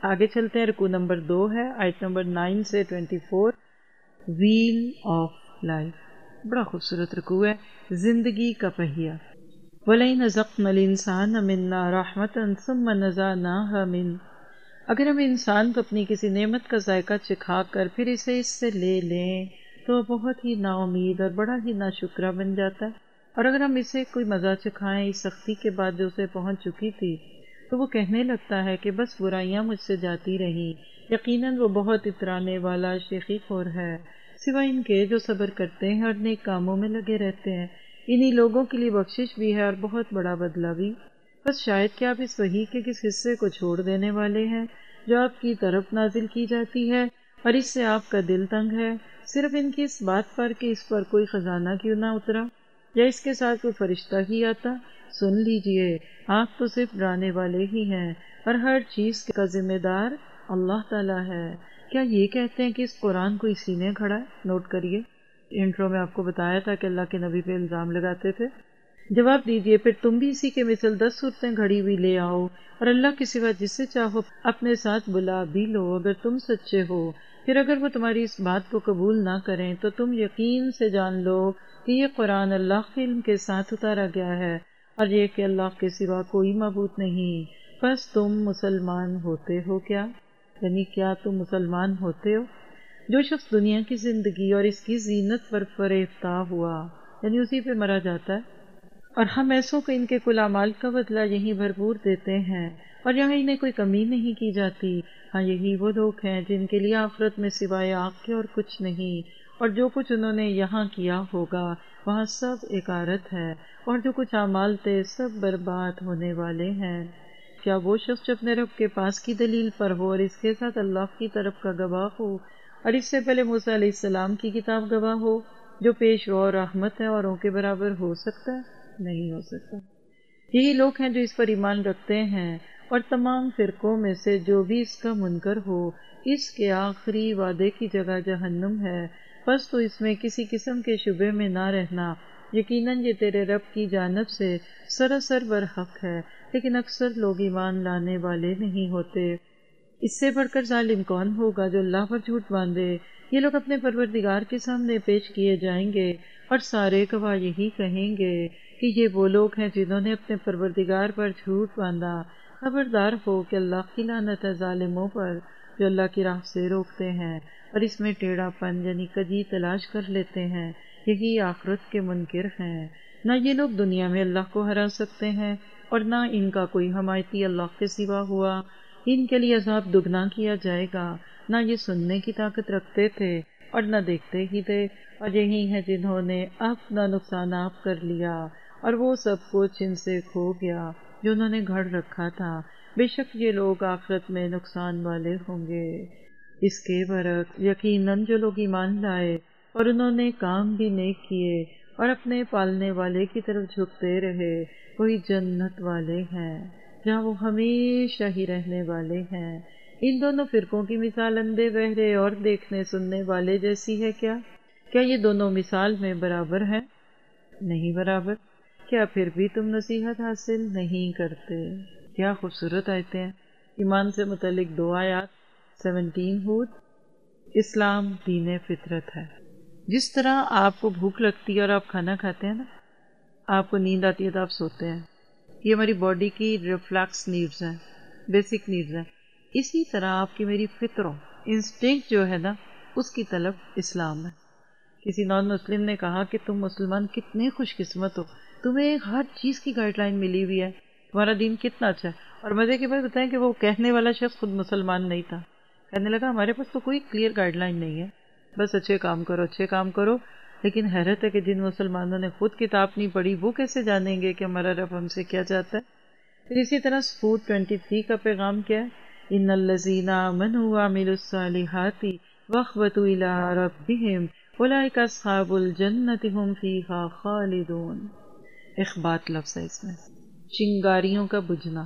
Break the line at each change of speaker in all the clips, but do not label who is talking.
آگے چلتے ہیں، رکوع نمبر 2 ہے، آیت نمبر 9 سے 24، ویل آف لائف۔ بڑا خوبصورت رکوع ہے، زندگی کا پہیہ۔ وَلَئِنْ أَذَقْنَا الْإِنسَانَ مِنَّا رَحْمَةً ثُمَّ نَزَعْنَاهَا مِنْهُ، اگر ہم انسان کو اپنی کسی نعمت کا ذائقہ چکھا کر پھر اسے اس سے لے لیں تو بہت ہی نا امید اور بڑا ہی ناشکرا بن جاتا ہے، اور اگر ہم اسے کوئی مزہ چکھائیں اس سختی کے بعد جو اسے پہنچ چکی تھی تو وہ کہنے لگتا ہے کہ بس برائیاں مجھ سے جاتی رہیں، یقیناً وہ بہت اترانے والا شیخی خور ہے، سوائے ان کے جو صبر کرتے ہیں اور نیک کاموں میں لگے رہتے ہیں، انہی لوگوں کے لیے بخشش بھی ہے اور بہت بڑا بدلہ بھی۔ بس شاید کہ آپ اس وحی کے کس حصے کو چھوڑ دینے والے ہیں جو آپ کی طرف نازل کی جاتی ہے، اور اس سے آپ کا دل تنگ ہے، صرف ان کی اس بات پر کہ اس پر کوئی خزانہ کیوں نہ اترا یا اس کے ساتھ کوئی فرشتہ ہی آتا۔ سن لیجئے، آپ تو صرف ڈرانے والے ہی ہیں اور ہر چیز کا ذمہ دار اللہ تعالیٰ ہے۔ کیا یہ کہتے ہیں کہ اس قرآن کو اسی نے کھڑا ہے؟ نوٹ کریے، انٹرو میں آپ کو بتایا تھا کہ اللہ کے نبی پہ الزام لگاتے تھے۔ جواب دیجئے، پھر تم بھی اسی کے مثل 10 صورتیں گھڑی ہوئی لے آؤ اور اللہ کے سوا جسے چاہو اپنے ساتھ بلا بھی لو اگر تم سچے ہو۔ پھر اگر وہ تمہاری اس بات کو قبول نہ کریں تو تم یقین سے جان لو کہ یہ قرآن اللہ کے علم کے ساتھ اتارا گیا ہے، اور یہ کہ اللہ کے سوا کوئی معبود نہیں۔ بس تم مسلمان ہوتے ہو کیا؟ یعنی کیا تم مسلمان ہوتے ہو؟ جو شخص دنیا کی زندگی اور اس کی زینت پر فریفتہ ہوا، یعنی اسی پہ مرا جاتا ہے، اور ہم ایسوں کو ان کے کل اعمال کا بدلہ یہیں بھرپور دیتے ہیں اور یہاں انہیں کوئی کمی نہیں کی جاتی۔ ہاں، یہی وہ لوگ ہیں جن کے لیے آخرت میں سوائے آگ کے اور کچھ نہیں، اور جو کچھ انہوں نے یہاں کیا ہوگا وہاں سب اکارت ہے، اور جو کچھ اعمال تھے سب برباد ہونے والے ہیں۔ کیا وہ شخص جو اپنے رب کے پاس کی دلیل پر ہو اور اس کے ساتھ اللہ کی طرف کا گواہ ہو، اور اس سے پہلے موسیٰ علیہ السلام کی کتاب گواہ ہو، جو پیش رو اور رحمت ہے، اوروں کے برابر ہو سکتا ہے؟ نہیں ہو سکتا۔ یہی لوگ ہیں جو اس پر ایمان رکھتے ہیں، اور تمام فرقوں میں سے جو بھی اس کا منکر ہو، اس کے آخری وعدے کی جگہ جہنم ہے، بس تو اس میں کسی قسم کے شبے میں نہ رہنا، یقیناً یہ تیرے رب کی جانب سے سراسر برحق ہے، لیکن اکثر لوگ ایمان لانے والے نہیں ہوتے۔ اس سے بڑھ کر ظالم کون ہوگا جو اللہ پر جھوٹ باندھے؟ یہ لوگ اپنے پروردگار کے سامنے پیش کیے جائیں گے اور سارے گواہ یہی کہیں گے کہ یہ وہ لوگ ہیں جنہوں نے اپنے پروردگار پر جھوٹ باندھا۔ خبردار ہو کہ اللہ کی لعنت ہے ظالموں پر جو اللہ کی راہ سے روکتے ہیں اور اس میں ٹیڑھا پن یعنی کجی تلاش کر لیتے ہیں، یہی آخرت کے منکر ہیں۔ نہ یہ لوگ دنیا میں اللہ کو ہرا سکتے ہیں اور نہ ان کا کوئی حمایتی اللہ کے سوا ہوا، ان کے لیے عذاب دگنا کیا جائے گا۔ نہ یہ سننے کی طاقت رکھتے تھے اور نہ دیکھتے ہی تھے، اور یہی ہیں جنہوں نے اپنا نقصان آپ کر لیا اور وہ سب کچھ ان سے کھو گیا جو انہوں نے گھڑ رکھا تھا۔ بے شک یہ لوگ آخرت میں نقصان والے ہوں گے۔ اس کے برعکس یقیناً جو لوگ ایمان لائے اور انہوں نے کام بھی نیک کیے اور اپنے پالنے والے کی طرف جھکتے رہے، وہی جنت والے ہیں جہاں وہ ہمیشہ ہی رہنے والے ہیں۔ ان دونوں فرقوں کی مثال اندھے بہرے اور دیکھنے سننے والے جیسی ہے کیا؟ کیا یہ دونوں مثال میں برابر ہیں؟ نہیں برابر۔ کیا پھر بھی تم نصیحت حاصل نہیں کرتے؟ کیا خوبصورت آیتیں ہیں۔ ایمان سے متعلق 2 آیات، 17 ہود۔ اسلام دین فطرت ہے۔ جس طرح آپ کو بھوک لگتی ہے اور آپ کھانا کھاتے ہیں نا، آپ کو نیند آتی ہے تو آپ سوتے ہیں، یہ ہماری باڈی کی ریفلیکس نیڈز ہیں، بیسک نیڈز ہیں۔ اسی طرح آپ کی میری فطروں انسٹنکٹ جو ہے نا، اس کی طلب اسلام ہے۔ کسی نان مسلم نے کہا کہ تم مسلمان کتنے خوش قسمت ہو، تمہیں ہر چیز کی گائیڈ لائن ملی ہوئی ہے، تمہارا دین کتنا اچھا ہے۔ اور مزے کی بات بتائیں کہ وہ کہنے والا شخص خود مسلمان نہیں تھا، کہنے لگا ہمارے پاس تو کوئی کلیئر گائیڈ لائن نہیں ہے، بس اچھے کام کرو اچھے کام کرو۔ لیکن حیرت ہے کہ جن مسلمانوں نے خود کتاب نہیں پڑھی وہ کیسے جانیں گے کہ ہمارا رب ہم سے کیا چاہتا ہے؟ پھر اسی طرح سود 23 کا پیغام کیا ہے؟ ان الذین آمنوا وعملوا الصالحات واخبتوا الی ربہم اولئک اصحاب الجنۃ ھم فیہا خالدون۔ اخبات لفظ ہے اس میں، چنگاریوں کا بجھنا۔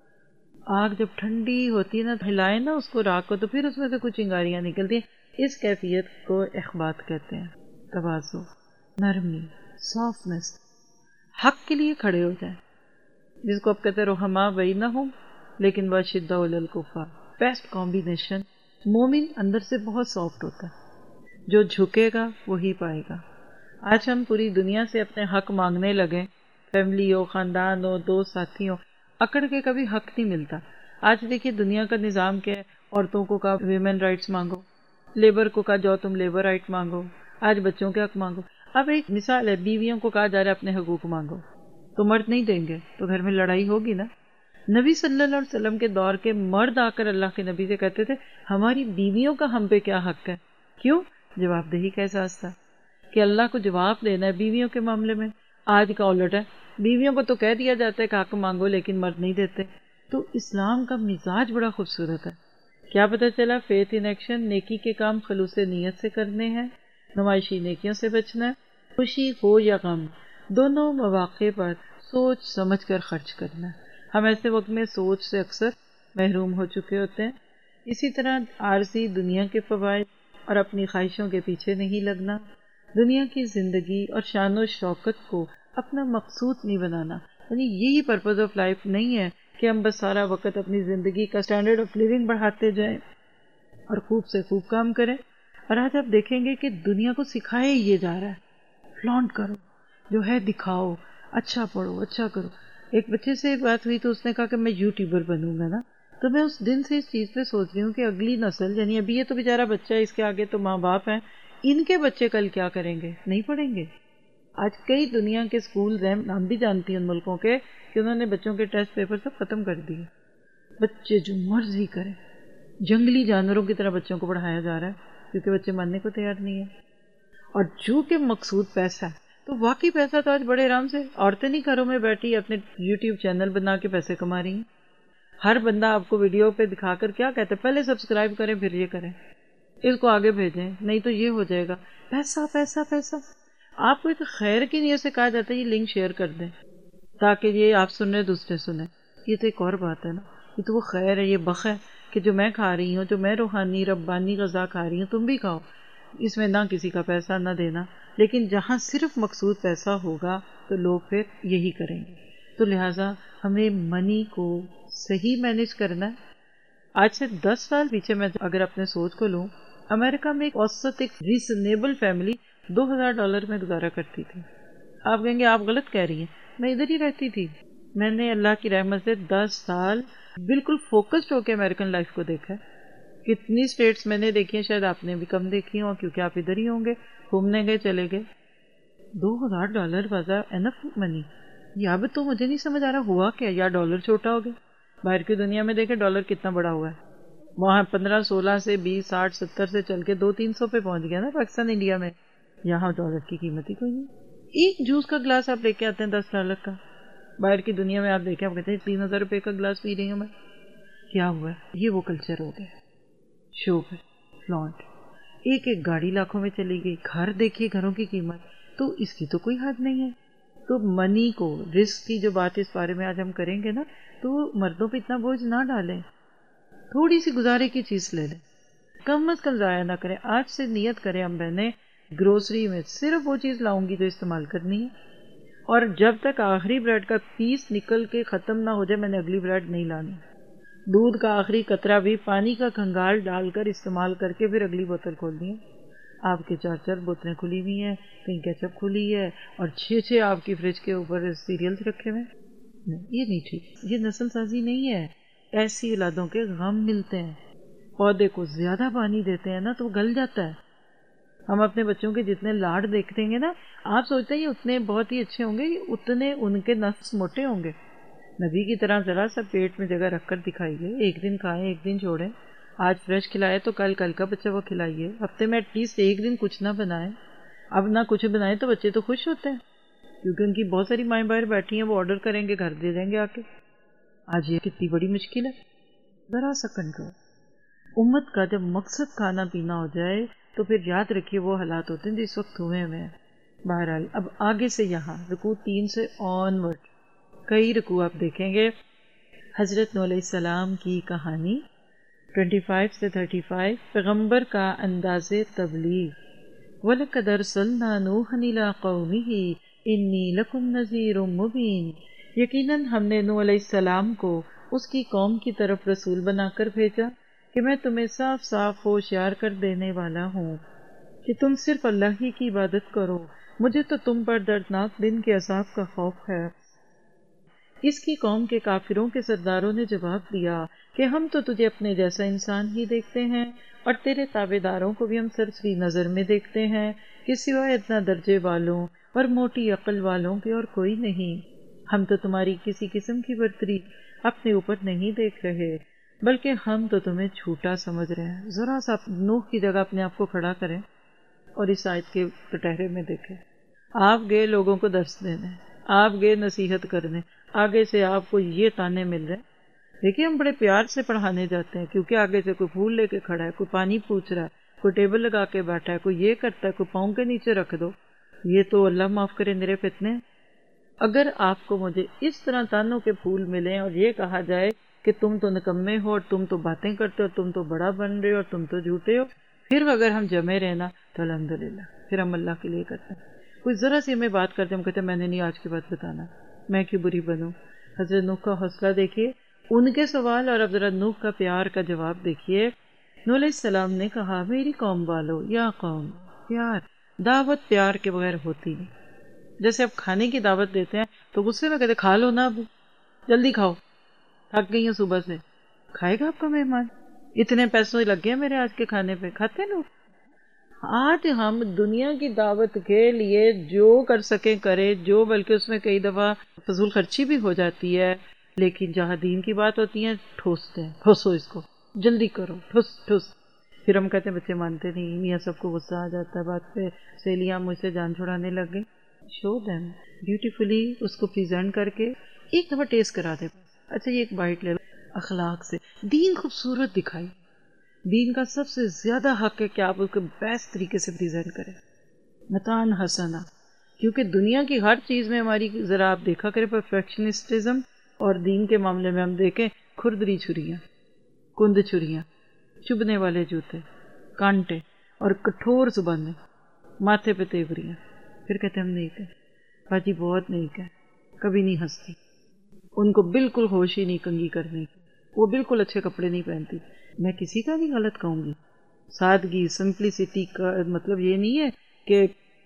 آگ جب ٹھنڈی ہوتی ہے نا، ہلائے نا اس کو، راک کو، تو پھر اس میں سے کچھ چنگاریاں نکلتی ہیں، اس کیفیت کو اخبات کہتے ہیں۔ تواضع، نرمی، سافٹنس، حق کے لیے کھڑے ہو جائیں، جس کو آپ کہتے ہیں رحماء بینہم لیکن واشداء علی الکفار، بیسٹ کمبینیشن. مومن اندر سے بہت سافٹ ہوتا ہے، جو جھکے گا وہی پائے گا. آج ہم پوری دنیا سے اپنے حق مانگنے لگے، فیملی ہو، خاندان ہو، دوست ساتھی ہو، اکڑ کے کبھی حق نہیں ملتا. آج دیکھیے دنیا کا نظام کیا ہے، عورتوں کو کہا ویمن رائٹس مانگو، لیبر کو کہا جاؤ تم لیبر رائٹ مانگو، آج بچوں کے حق مانگو. اب ایک مثال ہے، بیویوں کو کہا جا رہا ہے اپنے حقوق مانگو، تو مرد نہیں دیں گے تو گھر میں لڑائی ہوگی نا. نبی صلی اللہ علیہ وسلم کے دور کے مرد آ کر اللہ کے نبی سے کہتے تھے ہماری بیویوں کا ہم پہ کیا حق ہے. کیوں؟ جواب دہی کا احساس تھا کہ اللہ کو جواب دینا ہے بیویوں کے معاملے میں. آج کا الٹ ہے، بیویوں کو تو کہہ دیا جاتا ہے کہ حق مانگو لیکن مرد نہیں دیتے. تو اسلام کا مزاج بڑا خوبصورت ہے. کیا پتہ چلا؟ فیتھ ان ایکشن، نیکی کے کام خلوص نیت سے کرنے ہیں، نمائشی نیکیوں سے بچنا ہے، خوشی ہو یا غم دونوں مواقع پر سوچ سمجھ کر خرچ کرنا ہے. ہم ایسے وقت میں سوچ سے اکثر محروم ہو چکے ہوتے ہیں. اسی طرح عارضی دنیا کے فوائد اور اپنی خواہشوں کے پیچھے نہیں لگنا، دنیا کی زندگی اور شان و شوکت کو اپنا مقصود نہیں بنانا. یعنی یہی پرپز آف لائف نہیں ہے کہ ہم بس سارا وقت اپنی زندگی کا اسٹینڈرڈ آف لیونگ بڑھاتے جائیں اور خوب سے خوب کام کریں. اور آج آپ دیکھیں گے کہ دنیا کو سکھایا یہ جا رہا ہے فلانٹ کرو، جو ہے دکھاؤ، اچھا پڑھو، اچھا کرو. ایک بچے سے بات ہوئی تو اس نے کہا کہ میں یوٹیوبر بنوں گا نا. تو میں اس دن سے اس چیز پہ سوچ رہی ہوں کہ اگلی نسل، یعنی ابھی یہ تو بیچارہ بچہ ہے، اس کے آگے تو ماں باپ ہیں، ان کے بچے کل کیا کریں گے؟ نہیں پڑھیں گے. آج کئی دنیا کے اسکول ہیں، نام بھی جانتی ہیں ان ملکوں کے، کہ انہوں نے بچوں کے ٹیسٹ پیپر سب ختم کر دیے. بچے جو مرضی کریں، جنگلی جانوروں کی طرح بچوں کو پڑھایا جا رہا ہے کیونکہ بچے ماننے کو تیار نہیں ہیں. اور جو کہ مقصود پیسہ ہے، تو واقعی پیسہ تو آج بڑے آرام سے عورتیں نہیں گھروں میں بیٹھی اپنے یوٹیوب چینل بنا کے پیسے کما رہی ہیں. ہر بندہ آپ کو ویڈیو پہ دکھا کر کیا کہتا ہے، پہلے سبسکرائب کریں پھر یہ کریں، اس کو آگے بھیجیں نہیں تو یہ ہو جائے گا. پیسہ پیسہ پیسہ. آپ کو ایک خیر کی نیت سے کہا جاتا ہے یہ لنک شیئر کر دیں تاکہ یہ آپ سن رہے دوسرے سنیں. یہ تو ایک اور بات ہے نا، یہ تو وہ خیر ہے، یہ بخ ہے کہ جو میں کھا رہی ہوں، جو میں روحانی ربانی غذا کھا رہی ہوں، تم بھی کھاؤ. اس میں نہ کسی کا پیسہ نہ دینا. لیکن جہاں صرف مقصود پیسہ ہوگا تو لوگ پھر یہی کریں گے. تو لہٰذا ہمیں منی کو صحیح مینیج کرنا ہے. آج سے 10 سال پیچھے میں اگر اپنے سوچ کو لوں، امریکہ میں ایک اوسط ایک ریزنیبل فیملی $2000 میں گزارا کرتی تھی. آپ کہیں گے آپ غلط کہہ رہی ہیں، میں ادھر ہی رہتی تھی. میں نے اللہ کی رحمت سے 10 سال بالکل فوکسڈ ہو کے امریکن لائف کو دیکھا ہے. کتنی اسٹیٹس میں نے دیکھی ہیں، شاید آپ نے بھی کم دیکھی ہوں کیونکہ آپ ادھر ہی ہوں گے، گھومنے گئے چلے گئے. $2000 واز انف منی. یا اب تو مجھے نہیں سمجھ آ رہا ہوا کیا، یا ڈالر چھوٹا ہو گیا. باہر کی دنیا میں دیکھیں ڈالر کتنا بڑا ہوا ہے، وہاں 15 16 سے 20 60 70 سے چل کے 200-300 پہ پہنچ گیا نا پاکستان انڈیا میں. یہاں ڈالر کی قیمت ہی کوئی نہیں. ایک جوس کا گلاس آپ لے کے آتے ہیں $10 کا، باہر کی دنیا میں آپ دیکھیں آپ کہتے ہیں 3000 روپے کا گلاس پی رہی ہوں میں. کیا ہوا ہے؟ یہ وہ کلچر ہو گیا، شو پہ فلانٹ. ایک ایک گاڑی لاکھوں میں چلی گئی، گھر دیکھیے گھروں کی قیمت، تو اس کی تو کوئی حد نہیں ہے. تو منی کو، رسک کی جو بات اس بارے میں آج ہم کریں گے نا، تو مردوں پہ اتنا بوجھ نہ ڈالیں، تھوڑی سی گزارے کی چیز لے لیں، کم از کم ضائع نہ کریں. آج سے نیت کریں ہم بہنیں گروسری میں صرف وہ چیز لاؤں گی جو استعمال کرنی ہے، اور جب تک آخری بریڈ کا پیس نکل کے ختم نہ ہو جائے میں نے اگلی بریڈ نہیں لانی. دودھ کا آخری قطرہ بھی پانی کا کھنگال ڈال کر استعمال کر کے پھر اگلی بوتل کھولنی ہے. آپ کے 4 بوتلیں کھلی ہوئی ہیں، کہیں کیچپ کھلی ہے اور 6 آپ کی فریج کے اوپر سیریلز رکھے ہوئے. یہ نہیں ٹھیک، یہ نسل سازی نہیں ہے. ایسی اولادوں کے غم ملتے ہیں. پودے کو زیادہ پانی دیتے ہیں نا تو وہ گل جاتا ہے. ہم اپنے بچوں کے جتنے لاڈ دیکھتے ہیں نا، آپ سوچتے ہیں یہ اتنے بہت ہی اچھے ہوں گے، اتنے ان کے نفس موٹے ہوں گے. نبی کی طرح ذرا سا پیٹ میں جگہ رکھ کر دکھائیے، ایک دن کھائیں ایک دن چھوڑیں. آج فریش کھلائے تو کل کا بچہ وہ کھلائیے. ہفتے میں ایٹ لیسٹ ایک دن کچھ نہ بنائیں. اب نہ کچھ بنائیں تو بچے تو خوش ہوتے ہیں کیونکہ ان کی بہت ساری مائیں باہر بیٹھی ہیں، وہ آرڈر کریں گے گھر دے دیں گے آ کے. آج یہ کتنی بڑی مشکل ہے. ذرا سا کنٹرول. امت کا جب مقصد کھانا پینا ہو جائے تو پھر یاد رکھیے وہ حالات ہوتے ہیں جو اس وقت ہوئے ہوئے ہیں. بہرحال اب آگے سے یہاں رکوع 3 سے آنورڈ کئی رکوع آپ دیکھیں گے. حضرت نوح علیہ السلام کی کہانی 25 سے 35، پیغمبر کا انداز تبلیغ. وَلَقَدْ أَرْسَلْنَا نُوحًا إِلَىٰ قَوْمِهِ إِنِّي لَكُمْ نَذِيرٌ مُّبِينٌ. یقیناً ہم نے نوح علیہ السلام کو اس کی قوم کی طرف رسول بنا کر بھیجا، کہ میں تمہیں صاف صاف ہوشیار کر دینے والا ہوں کہ تم صرف اللہ ہی کی عبادت کرو، مجھے تو تم پر دردناک دن کے عذاب کا خوف ہے۔ اس کی قوم کے کافروں کے سرداروں نے جواب دیا کہ ہم تو تجھے اپنے جیسا انسان ہی دیکھتے ہیں اور تیرے تابع داروں کو بھی ہم سرسری نظر میں دیکھتے ہیں کہ سوائے اتنا درجے والوں اور موٹی عقل والوں کے اور کوئی نہیں۔ ہم تو تمہاری کسی قسم کی برتری اپنے اوپر نہیں دیکھ رہے، بلکہ ہم تو تمہیں جھوٹا سمجھ رہے ہیں۔ ذرا سا نوح کی جگہ اپنے آپ کو کھڑا کریں اور اس آیت کے کٹہرے میں دیکھیں۔ آپ گئے لوگوں کو درس دینے، آپ گئے نصیحت کرنے، آگے سے آپ کو یہ تانے مل رہے ہیں۔ دیکھیے ہم بڑے پیار سے پڑھانے جاتے ہیں کیونکہ آگے سے کوئی پھول لے کے کھڑا ہے، کوئی پانی پوچھ رہا ہے، کوئی ٹیبل لگا کے بیٹھا ہے، کوئی یہ کرتا ہے، کوئی پاؤں کے نیچے رکھ دو۔ یہ تو اللہ معاف کرے میرے فتنے۔ اگر آپ کو مجھے اس طرح تانوں کے پھول ملیں اور یہ کہا جائے کہ تم تو نکمے ہو اور تم تو باتیں کرتے ہو، تم تو بڑا بن رہے ہو اور تم تو جھوٹے ہو، پھر اگر ہم جمے رہنا تو الحمدللہ پھر ہم اللہ کے لیے کرتے ہیں۔ کوئی ذرا سی ہمیں بات کرتے ہم کہتے ہیں میں نے نہیں آج کی بات بتانا، میں کیوں بری بنوں۔ حضرت نوح کا حوصلہ دیکھیے، ان کے سوال اور اب ذرا نوح کا پیار کا جواب دیکھیے۔ نوح علیہ السلام نے کہا میری قوم والو، یا قوم، پیار، دعوت پیار کے بغیر ہوتی نہیں۔ جیسے آپ کھانے کی دعوت دیتے ہیں تو غصے میں کہتے کھا لو نا، اب جلدی کھاؤ، تھک گئی ہوں صبح سے۔ کھائے گا آپ کا مہمان؟ اتنے پیسوں لگ گئے میرے آج کے کھانے پہ، کھاتے لوگ؟ آج ہم دنیا کی دعوت کے لیے جو کر سکیں کرے، جو بلکہ اس میں کئی دفعہ فضول خرچی بھی ہو جاتی ہے، لیکن جہاں دین کی بات ہوتی ہے ٹھوستے ہیں، ٹھوسو اس کو، جلدی کرو، ٹھوس ٹھوس۔ پھر ہم کہتے ہیں بچے مانتے نہیں، میاں سب کو غصہ آ جاتا ہے بات پہ، سہیلیاں مجھ سے جان چھڑانے لگ گئی۔ شو دیم بیوٹیفلی، اس کو پریزنٹ کر کے ایک دفعہ ٹیسٹ کرا دے، اچھا یہ ایک بائٹ لے لو، اخلاق سے دین خوبصورت دکھائی۔ دین کا سب سے زیادہ حق ہے کہ آپ اس کو بیسٹ طریقے سے پریزنٹ کریں، متان حسنا، کیونکہ دنیا کی ہر چیز میں ہماری ذرا آپ دیکھا کریں پرفیکشنسٹزم، اور دین کے معاملے میں ہم دیکھیں کھردری چھریاں، کند چھریاں، چبھنے والے جوتے، کانٹے اور کٹھور زبانیں، ماتھے پہ تیوریاں، پھر کہتے ہم نیک ہیں، باجی بہت نیک ہے، کبھی نہیں ہنستی، ان کو بالکل ہوش ہی نہیں کنگھی کرنے کی، وہ بالکل اچھے کپڑے نہیں پہنتی۔ میں کسی کا نہیں غلط کہوں گی، سادگی، سمپلسٹی کا مطلب یہ نہیں ہے کہ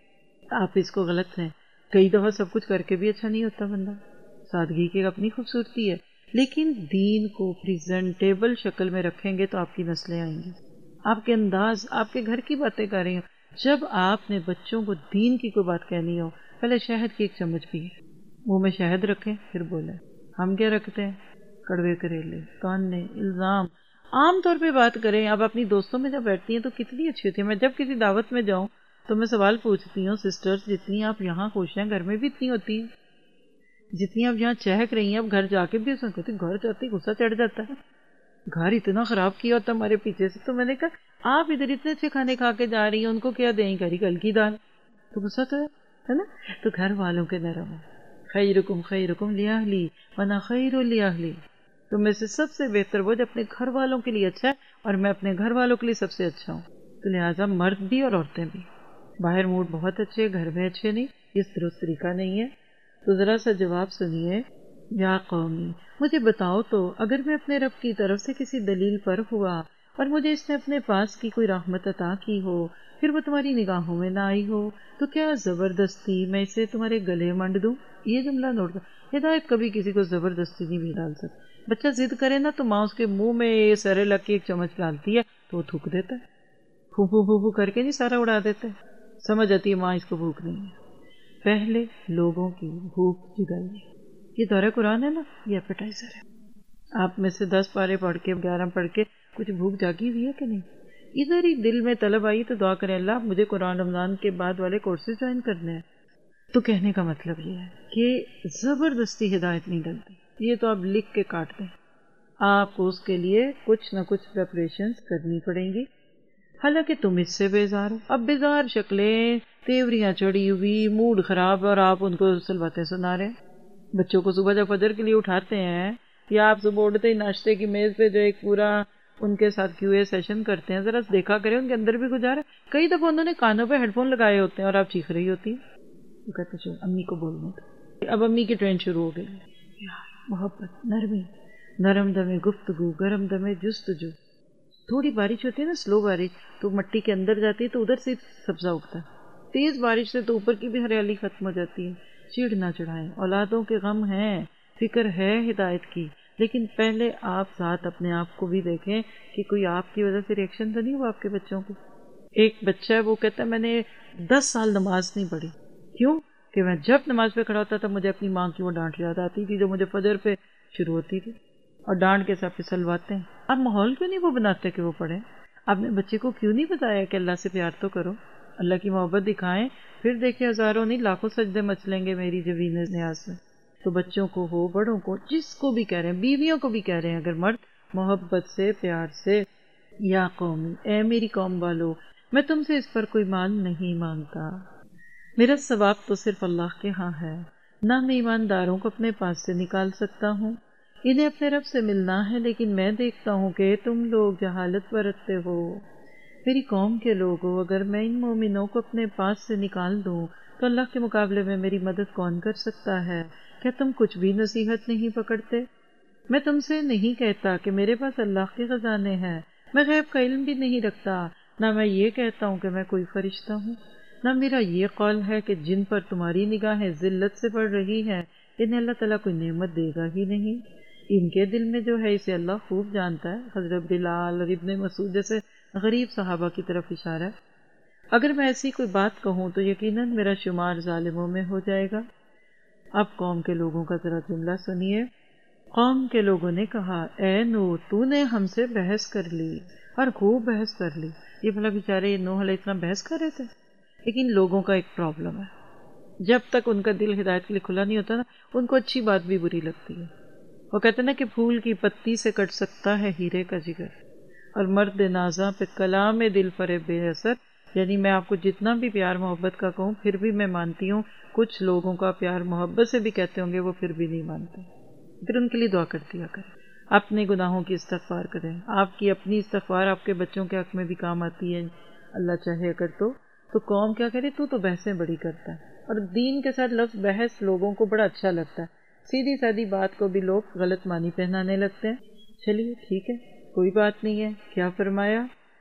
آپ اس کو غلط ہیں، کئی دفعہ سب کچھ کر کے بھی اچھا نہیں ہوتا بندہ، سادگی کی اپنی خوبصورتی ہے، لیکن دین کو پریزنٹیبل شکل میں رکھیں گے تو آپ کی نسلیں آئیں گی۔ آپ کے انداز، آپ کے گھر کی باتیں کر رہی ہوں، جب آپ نے بچوں کو دین کی کوئی بات کہنی ہو، پہلے شہد کی ایک چمچ پیے، منہ میں شہد رکھیں پھر بولیں۔ ہم کیا رکھتے ہیں؟ کڑوے کریلے، تانے، الزام، عام طور پہ بات کریں۔ اب اپنی دوستوں میں جب بیٹھتی ہیں تو کتنی اچھی ہوتی ہے، میں جب کسی دعوت میں جاؤں تو میں سوال پوچھتی ہوں، سسٹرز جتنی آپ یہاں خوش ہیں گھر میں بھی اتنی ہوتی ہیں، جتنی آپ یہاں چہک رہی ہیں اب گھر جا کے بھی اسے کہتی گھر جاتی غصہ چڑھ جاتا ہے، گھر اتنا خراب کیا ہوتا ہمارے پیچھے سے۔ تو میں نے کہا آپ ادھر اتنے اچھے کھانے کھا کے جا رہی ہیں، ان کو کیا دیں؟ کری کل کی دال، تو غصہ تو ہے نا۔ تو گھر والوں کے نرم ہو، خیرکم خیرکم لیاہلی وانا خیر لیاہلی، تو میں سے سب سے بہتر وہ جو اپنے گھر والوں کے لیے اچھا ہے، اور میں اپنے گھر والوں کے لیے سب سے اچھا ہوں۔ تو لہٰذا مرد بھی اور عورتیں بھی، باہر موڈ بہت اچھے، گھر میں اچھے نہیں، یہ درست طریقہ نہیں ہے۔ تو ذرا سا جواب سنیے، یا قومی، مجھے بتاؤ تو اگر میں اپنے رب کی طرف سے کسی دلیل پر ہوا اور مجھے اس نے اپنے پاس کی کوئی رحمت عطا کی ہو، پھر وہ تمہاری نگاہوں میں نہ آئی ہو، تو کیا زبردستی میں اسے تمہارے گلے منڈ دوں؟ یہ جملہ نوٹ کر، ہدایت کبھی کسی کو زبردستی نہیں بھی ڈال سکتی۔ بچہ ضد کرے نا تو ماں اس کے منہ میں سرے لگ کے ایک چمچ ڈالتی ہے تو وہ تھوک دیتا ہے، پھو پھو پھو پھو کر کے نہیں سارا اڑا دیتا ہے، سمجھ آتی ہے ماں اس کو بھوک نہیں ہے۔ پہلے لوگوں کی بھوک جگائیے، یہ دورہ قرآن ہے نا، یہ ایپیٹائزر ہے۔ آپ میں سے 10 پارے پڑھ کے 11 پڑھ کے کچھ بھوک جاگی ہوئی ہے کہ نہیں؟ ادھر ہی دل میں طلب آئی تو دعا کریں اللہ مجھے قرآن رمضان کے بعد والے کورسز جوائن کرنے ہیں۔ تو کہنے کا مطلب یہ ہے کہ زبردستی ہدایت نہیں ڈلتی، یہ تو آپ لکھ کے کاٹ دیں، آپ کو اس کے لیے کچھ نہ کچھ پریپریشنز کرنی پڑیں گی، حالانکہ تم اس سے بیزار ہو۔ اب بیزار شکلیں، تیوریاں چڑھی ہوئی، موڈ خراب، اور آپ ان کو سلواتیں سنا رہے ہیں۔ بچوں کو صبح جب فجر کے لیے اٹھاتے ہیں یا آپ صبح اٹھتے ہی ناشتے کی میز پہ جو ایک پورا ان کے ساتھ کیو اے سیشن کرتے ہیں، ذرا دیکھا کریں ان کے اندر بھی گزارا۔ کئی دفعہ انہوں نے کانوں پہ ہیڈ فون لگائے ہوتے ہیں اور آپ چیخ رہی ہوتی ہیں، تو کہتے چلو امی کو بولنے دو۔ اب امی کی ٹرین شروع ہو گئی، پیار، محبت، نرمی، نرم دمے گفتگو، گرم دمے جستجو، تھوڑی بارش ہوتی ہے نا، سلو بارش، تو مٹی کے اندر جاتی ہے تو ادھر سے سبزہ اگتا ہے. تیز بارش سے تو اوپر کی بھی ہریالی ختم ہو جاتی ہے. چیڑ نہ چڑھائیں، اولادوں کے غم ہیں، فکر ہے ہدایت کی، لیکن پہلے آپ ذات اپنے آپ کو بھی دیکھیں کہ کوئی آپ کی وجہ سے ریئیکشن تو نہیں ہوا آپ کے بچوں کو. ایک بچہ ہے وہ کہتا ہے میں نے 10 سال نماز نہیں پڑھی. کیوں؟ کہ میں جب نماز پہ کھڑا ہوتا تھا مجھے اپنی ماں کی وہ ڈانٹ یاد آتی تھی جو مجھے فجر پہ شروع ہوتی تھی، اور ڈانٹ کے ساتھ پھسلواتے ہیں. آپ ماحول کیوں نہیں وہ بناتے کہ وہ پڑھیں؟ آپ نے بچے کو کیوں نہیں بتایا کہ اللہ سے پیار تو کرو، اللہ کی محبت دکھائیں، پھر دیکھیں ہزاروں نہیں لاکھوں سجدے مچ لیں گے میری جبین نیاز میں. تو بچوں کو ہو، بڑوں کو، جس کو بھی کہہ رہے ہیں، بیویوں کو بھی کہہ رہے ہیں اگر مرد، محبت سے، پیار سے، یا قومی، اے میری قوم والو، میں تم سے اس پر کوئی مال نہیں مانگتا، میرا ثواب تو صرف اللہ کے ہاں ہے، نہ میں ایمانداروں کو اپنے پاس سے نکال سکتا ہوں، انہیں اپنے رب سے ملنا ہے، لیکن میں دیکھتا ہوں کہ تم لوگ جہالت برتتے ہو. میری قوم کے لوگوں، اگر میں ان مومنوں کو اپنے پاس سے نکال دوں تو اللہ کے مقابلے میں میری مدد کون کر سکتا ہے؟ کیا تم کچھ بھی نصیحت نہیں پکڑتے؟ میں تم سے نہیں کہتا کہ میرے پاس اللہ کے خزانے ہیں، میں غیب کا علم بھی نہیں رکھتا، نہ میں یہ کہتا ہوں کہ میں کوئی فرشتہ ہوں، نہ میرا یہ قول ہے کہ جن پر تمہاری نگاہیں ذلت سے پڑ رہی ہیں انہیں اللہ تعالیٰ کوئی نعمت دے گا ہی نہیں. ان کے دل میں جو ہے اسے اللہ خوب جانتا ہے. حضرت بلال اور ابن مسعود جیسے غریب صحابہ کی طرف اشارہ ہے. اگر میں ایسی کوئی بات کہوں تو یقیناً میرا شمار ظالموں میں ہو جائے گا. اب قوم کے لوگوں کا ذرا جملہ سنیے. قوم کے لوگوں نے کہا، اے نوح، تو نے ہم سے بحث کر لی اور خوب بحث کر لی. یہ بھلا بیچارے نوح علیہ السلام بحث کر رہے تھے. لیکن لوگوں کا ایک پرابلم ہے، جب تک ان کا دل ہدایت کے لیے کھلا نہیں ہوتا نا، ان کو اچھی بات بھی بری لگتی ہے. وہ کہتے ہیں نا کہ پھول کی پتی سے کٹ سکتا ہے ہیرے کا جگر، اور مرد نازاں پہ کلام دل فرے بے اثر. یعنی میں آپ کو جتنا بھی پیار محبت کا کہوں پھر بھی میں مانتی ہوں کچھ لوگوں کا پیار محبت سے بھی کہتے ہوں گے وہ پھر بھی نہیں مانتے. پھر ان کے لیے دعا کر دیا کریں، اپنے گناہوں کی استغفار کریں. آپ کی اپنی استغفار آپ کے بچوں کے حق میں بھی کام آتی ہے اللہ چاہے اگر. تو قوم کیا کرے، تو بحثیں بڑی کرتا ہے. اور دین کے ساتھ لفظ بحث لوگوں کو بڑا اچھا لگتا ہے، سیدھی سادی بات کو بھی لوگ غلط معنی پہنانے لگتے ہیں. چلیے ٹھیک ہے، کوئی بات نہیں ہے. کیا فرمایا؟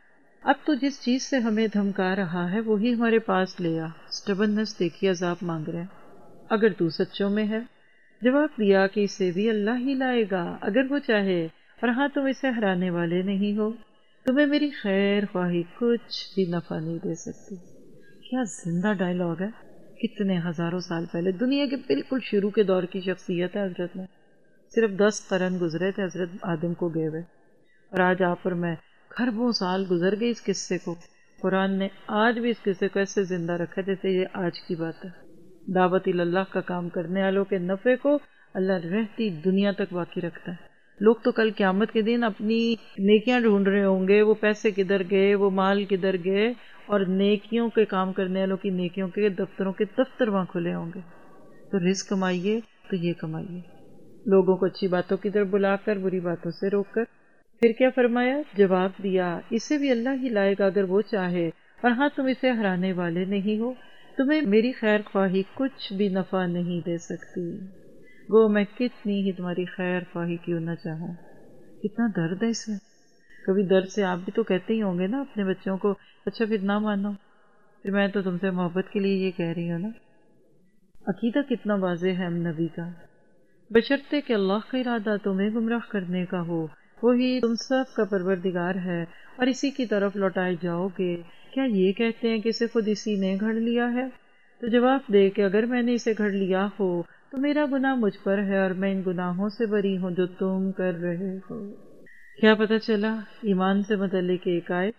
اب تو جس چیز سے ہمیں دھمکا رہا ہے وہی ہمارے پاس لے آ. اسٹبنس دیکھیے، عذاب مانگ رہے ہیں. اگر تو سچوں میں ہے. جواب دیا کہ اسے بھی اللہ ہی لائے گا اگر وہ چاہے، اور ہاں تم اسے ہرانے والے نہیں ہو، تمہیں میری خیر خواہی کچھ بھی نفع نہیں دے سکتی. کیا زندہ ڈائلاگ ہے. کتنے ہزاروں سال پہلے دنیا کے بالکل شروع کے دور کی شخصیت ہے حضرت میں. صرف 10 قرن گزرے تھے حضرت آدم کو گئے ہوئے، اور آج آپ اور میں خربوں سال گزر گئے اس قصے کو. قرآن نے آج بھی اس قصے کو ایسے زندہ رکھا جیسے یہ آج کی بات ہے. دعوت اللہ کا کام کرنے والوں کے نفع کو اللہ رہتی دنیا تک باقی رکھتا ہے. لوگ تو کل قیامت کے دن اپنی نیکیاں ڈھونڈ رہے ہوں گے، وہ پیسے کدھر گئے، وہ مال کدھر گئے، اور نیکیوں کے کام کرنے والوں کی نیکیوں کے دفتروں کے دفتر وہاں کھلے ہوں گے. تو رزق کمائیے تو یہ کمائیے، لوگوں کو اچھی باتوں کی طرف بلا کر بری باتوں سے روک کر. پھر کیا فرمایا؟ جواب دیا اسے بھی اللہ ہی لائے گا اگر وہ چاہے، اور ہاں تم اسے ہرانے والے نہیں ہو، تمہیں میری خیر خواہی کچھ بھی نفع نہیں دے سکتی. گو میں کتنی ہی تمہاری خیر خواہی کیوں نہ چاہوں. کتنا درد ہے اس میں. کبھی درد سے آپ بھی تو کہتے ہی ہوں گے نا اپنے بچوں کو، اچھا پھر نہ مانو، پھر میں تو تم سے محبت کے لیے یہ کہہ رہی ہوں نا. عقیدہ کتنا واضح ہے ہم نبی کا. بشرطے کہ اللہ کا ارادہ تمہیں گمراہ کرنے کا ہو، وہی تم سب کا پروردگار ہے اور اسی کی طرف لوٹائے جاؤ گے. کیا یہ کہتے ہیں کہ اسے خود اسی نے گھڑ لیا ہے؟ تو جواب دے کہ اگر میں نے اسے گھڑ لیا ہو تو میرا گناہ مجھ پر ہے اور میں ان گناہوں سے بری ہوں جو تم کر رہے ہو. کیا پتہ چلا؟ ایمان سے متعلق ایک آیت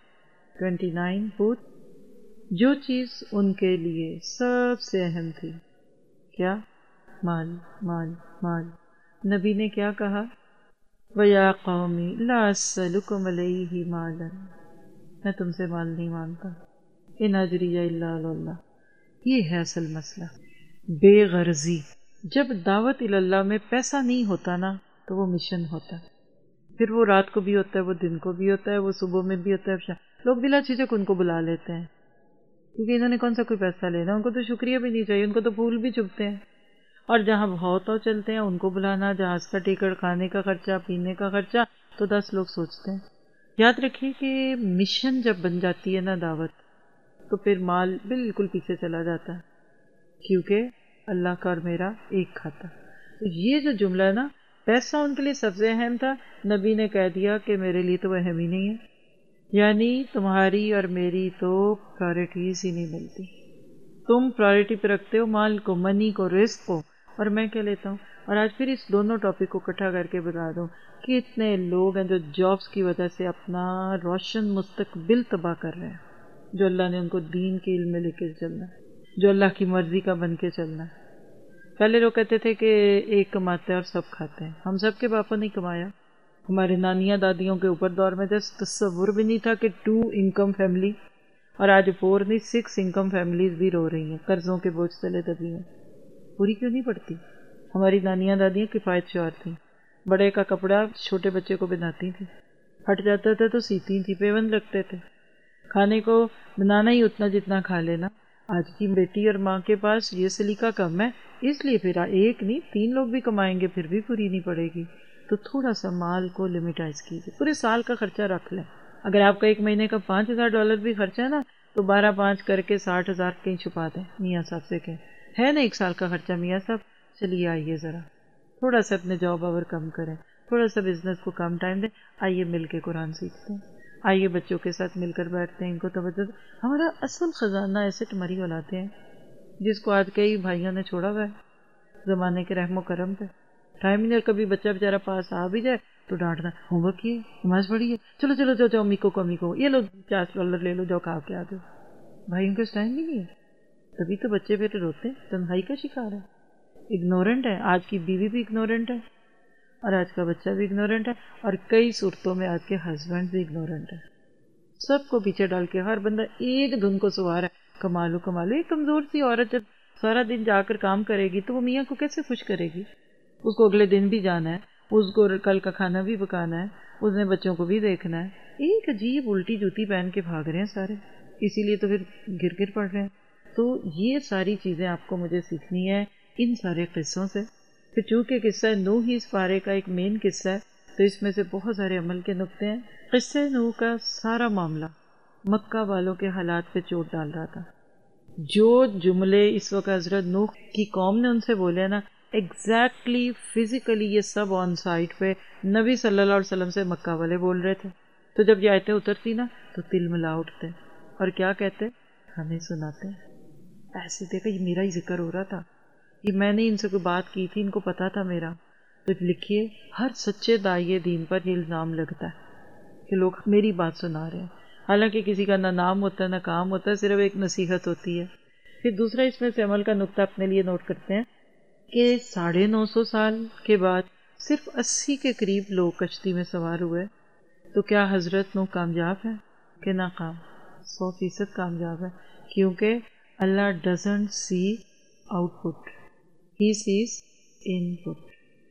29 پوت، جو چیز ان کے لیے سب سے اہم تھی، کیا؟ مال مال مال. نبی نے کیا کہا؟ وَيَا قَوْمِ لَا أَسْأَلُكُمْ عَلَيْهِ مَالًا، میں تم سے مال نہیں مانگتا، إِنْ أَجْرِيَ إِلَّا عَلَى اللَّهِ. یہ ہے اصل مسئلہ، بے غرضی. جب دعوت اللہ میں پیسہ نہیں ہوتا نا تو وہ مشن ہوتا ہے. پھر وہ رات کو بھی ہوتا ہے، وہ دن کو بھی ہوتا ہے، وہ صبح میں بھی ہوتا ہے. لوگ بلا جھجک ان کو بلا لیتے ہیں کیونکہ انہوں نے کون سا کوئی پیسہ لینا، ان کو تو شکریہ بھی نہیں چاہیے، ان کو تو پھول بھی چبھتے ہیں. اور جہاں بہت چلتے ہیں ان کو بلانا، جہاز کا ٹکٹ، کھانے کا خرچہ، پینے کا خرچہ، تو 10 لوگ سوچتے ہیں. یاد رکھیے کہ مشن جب بن جاتی ہے نا دعوت، تو پھر مال بالکل پیچھے چلا جاتا ہے، کیونکہ اللہ کا اور میرا ایک کھاتا۔ تو یہ جو جملہ ہے نا، پیسہ ان کے لیے سب سے اہم تھا، نبی نے کہہ دیا کہ میرے لیے تو وہ اہم ہی نہیں ہے، یعنی تمہاری اور میری تو پرائرٹیز ہی نہیں ملتی۔ تم پرائرٹی پہ رکھتے ہو مال کو، منی کو، رزق کو، اور میں کیا لیتا ہوں۔ اور آج پھر اس دونوں ٹاپک کو اکٹھا کر کے بتا دوں کہ اتنے لوگ ہیں جو جابس کی وجہ سے اپنا روشن مستقبل تباہ کر رہے ہیں، جو اللہ نے ان کو دین کے علم میں لے کے چلنا ہے، جو اللہ کی مرضی کا بن کے چلنا ہے۔ پہلے لوگ کہتے تھے کہ ایک کماتے ہیں اور سب کھاتے ہیں، ہم سب کے باپوں نے کمایا، ہمارے نانیاں دادیوں کے اوپر دور میں تصور بھی نہیں تھا کہ 2 انکم فیملی، اور آج 4 نہیں 6 انکم فیملیز بھی رو رہی ہیں، قرضوں کے بوجھ تلے دبی ہیں۔ پوری کیوں نہیں پڑتی؟ ہماری نانیاں دادیاں کفایت شعار تھیں، بڑے کا کپڑا چھوٹے بچے کو پہناتی تھیں، پھٹ جاتا تھا تو سیتی تھیں، پیون لگتے تھے، کھانے کو بنانا ہی اتنا جتنا کھا لینا۔ آج کی بیٹی اور ماں کے پاس یہ سلیقہ کم ہے، اس لیے پھر ایک نہیں 3 لوگ بھی کمائیں گے پھر بھی پوری نہیں پڑے گی۔ تو تھوڑا سا مال کو لمیٹائز کیجیے، پورے سال کا خرچہ رکھ لیں۔ اگر آپ کا ایک مہینے کا $5000 بھی خرچہ ہے نا، تو 12 کر کے 60,000 کہیں چھپا دیں، میاں صاحب سے کہیں ہے نا 1 سال کا خرچہ میاں صاحب، چلیے آئیے ذرا تھوڑا سا اپنے جاب آور کم کریں، تھوڑا سا بزنس کو کم ٹائم دیں، آئیے مل کے قرآن سیکھتے ہیں، آئیے بچوں کے ساتھ مل کر بیٹھتے ہیں، ان کو توجہ دیں۔ ہمارا اصل خزانہ ایسے ہماری اولادیں ہیں، جس کو آج کئی بھائیوں نے چھوڑا ہوا ہے زمانے کے رحم و کرم پہ۔ ٹائم ہی نہیں، کبھی بچہ بیچارہ پاس آ بھی جائے تو ڈانٹنا، ہوم ورک کیے، نماز پڑھی ہے، چلو چلو جاؤ جاؤ امی کو یہ لو $50 لے لو، جاؤ کھا کے آ جاؤ۔ بھائی ان کو اس ٹائم بھی نہیں ہے، تبھی تو بچے بیٹے روتے ہیں، تنہائی کا شکار ہے، اگنورنٹ ہے۔ آج کی بیوی بھی اگنورنٹ ہے، اور آج کا بچہ بھی اگنورنٹ ہے، اور کئی صورتوں میں آج کے ہسبینڈ بھی اگنورنٹ ہے۔ سب کو پیچھے ڈال کے ہر بندہ ایک دھن کو سوار ہے، کمالو کمالو۔ ایک کمزور سی عورت جب سارا دن جا کر کام کرے گی تو وہ میاں کو کیسے خوش کرے گی؟ اس کو اگلے دن بھی جانا ہے، اس کو کل کا کھانا بھی پکانا ہے، اس نے بچوں کو بھی دیکھنا ہے۔ ایک عجیب الٹی جوتی پہن کے بھاگ رہے ہیں سارے، اسی لیے تو پھر گر پڑ رہے ہیں۔ تو یہ ساری چیزیں آپ کو مجھے سیکھنی ہے ان سارے قصوں سے۔ پھر چونکہ قصہ نوح ہی اس پارے کا ایک مین قصہ ہے، تو اس میں سے بہت سارے عمل کے نقطے ہیں۔ قصہ نوح کا سارا معاملہ مکہ والوں کے حالات پہ چوٹ ڈال رہا تھا۔ جو جملے اس وقت حضرت نوح کی قوم نے ان سے بولے نا، ایگزیکٹلی فزیکلی یہ سب آن سائٹ پہ نبی صلی اللہ علیہ وسلم سے مکہ والے بول رہے تھے۔ تو جب یہ آیتیں اترتی نا تو تل ملا اٹھتے اور کیا کہتے، ہمیں سناتے ہیں۔ ایسے دیکھا یہ میرا ہی ذکر ہو رہا تھا، یہ میں نے ان سے کوئی بات کی تھی، ان کو پتا تھا میرا۔ تو لکھیے ہر سچے داعیے دین پر یہ الزام لگتا ہے کہ لوگ میری بات سنا رہے ہیں، حالانکہ کسی کا نہ نام ہوتا ہے نہ کام ہوتا ہے، صرف ایک نصیحت ہوتی ہے۔ پھر دوسرا اس میں سے عمل کا نقطہ اپنے لیے نوٹ کرتے ہیں کہ 950 سال کے بعد صرف 80 کے قریب لوگ کشتی میں سوار ہوئے، تو کیا حضرت نوح کامیاب ہے کہ ناکام؟ 100% کامیاب ہے، کیونکہ Allah doesn't see output, he sees input.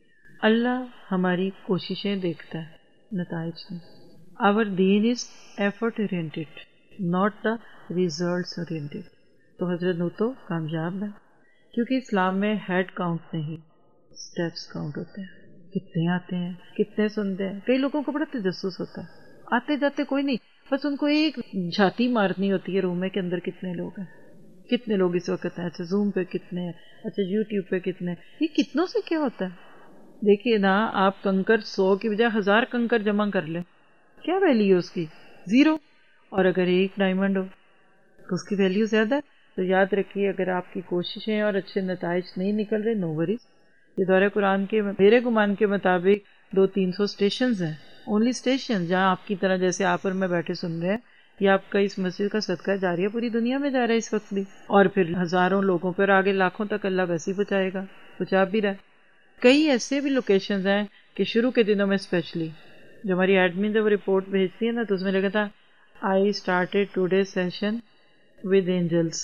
Allah ہماری کوششیں دیکھتا ہے، نتائج نہیں۔ Our deen is effort oriented, not the results oriented۔ تو حضرت نوح تو کامیاب ہے، کیونکہ اسلام میں ہیڈ کاؤنٹ نہیں، سٹیپس کاؤنٹ ہوتے ہیں، کتنے آتے ہیں، کتنے سنتے ہیں۔ کئی لوگوں کو بڑا تجسس ہوتا ہے، آتے جاتے کوئی نہیں، بس ان کو ایک جھاتی مارنی ہوتی ہے روم میں کہ اندر کتنے لوگ ہیں، کتنے لوگ اس وقت ہیں، اچھا زوم پہ کتنے ہیں، اچھا یوٹیوب پہ کتنے ہیں۔ یہ کتنوں سے کیا ہوتا ہے؟ دیکھیے نا، آپ کنکر 100 کی بجائے 1000 کنکر جمع کر لیں، کیا ویلیو ہے اس کی؟ 0۔ اور اگر ایک ڈائمنڈ ہو تو اس کی ویلیو زیادہ ہے۔ تو یاد رکھیے، اگر آپ کی کوششیں اور اچھے نتائج نہیں نکل رہے، نو وریز۔ یہ دورہ قرآن کے میرے گمان کے مطابق 200-300 اسٹیشنز ہیں، اونلی اسٹیشن، جہاں آپ کی طرح جیسے آپ اور میں بیٹھے سن رہے ہیں، یہ آپ کا اس مسجد کا صدقہ جاریہ پوری دنیا میں جا رہا ہے اس وقت بھی، اور پھر ہزاروں لوگوں پر آگے لاکھوں تک اللہ ویسے ہی پہنچائے گا، پہنچا بھی رہا ہے۔ کئی ایسے بھی لوکیشنز ہیں کہ شروع کے دنوں میں اسپیشلی جو ہماری ایڈمن جب رپورٹ بھیجتی ہے نا، تو اس میں لگا تھا I started today session with angels,